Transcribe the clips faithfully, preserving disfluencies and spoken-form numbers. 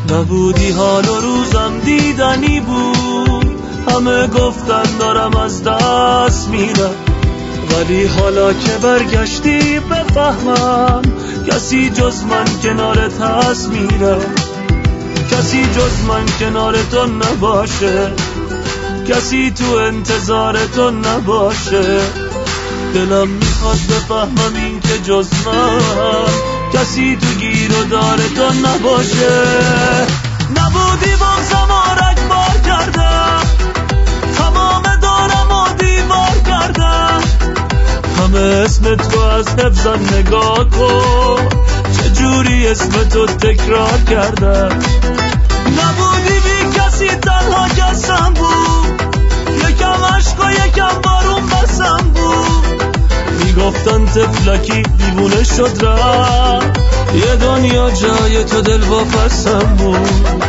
نبودی حال و روزم دیدنی بود، همه گفتن دارم از دست میرم، ولی حالا که برگشتی بفهمم کسی جز من کنارت هست میرم، کسی جز من کنار تو نباشه، کسی تو انتظار تو نباشه. دلم میخواد بفهمم این که جز من کسی تو گیر و دار تو نباشه. نبودی بغزم و رگبار کردم، تمام دارم و دیوار کردم، همه اسم تو از حفظم نگاه کن، چجوری اسم تو تکرار کردم. نبودی بی کسی تنها کسم بود، یکم عشق و یکم بارون بسم بود، میگفتن تفلکی دیوونه شد رفت، یه دنیا جای تو دل واپسم بود.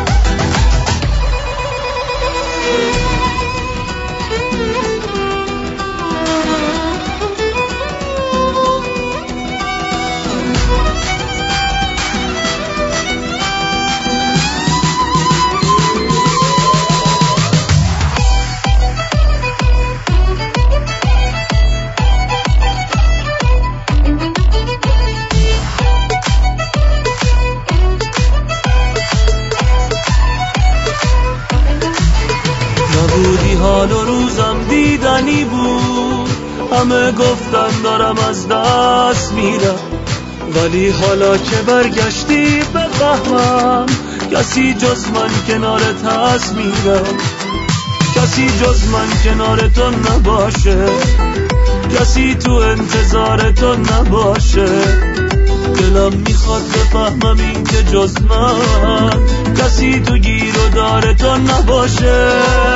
نبودی حال و روزم دیدنی بود، همه گفتن دارم از دست میرم، ولی حالا که برگشتی بفهمم کسی جز من کنارت هست میرم، کسی جز من کنار تو نباشه، کسی تو انتظار تو نباشه. دلم میخواد بفهمم این که جز من کسی تو گیر و دار تو نباشه.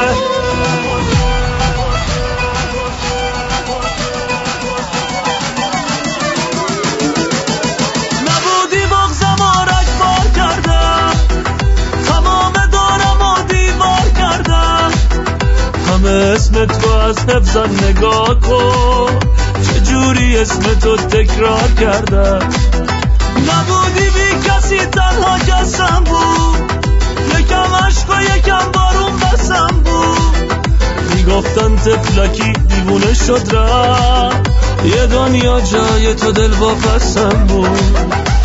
نبودی بغزم و رگبار کردم، تمام دارم و دیوار کردم، همه اسم تو از حفظم نگاه کن، چجوری اسم تو تکرار کردم. نبودی بی کسی تنها کسم بود، یکم عشق و یکم بارون بسم بود، میگفتن تفلکی دیوونه شد رفت، یه دنیا جای تو دل واپسم بود.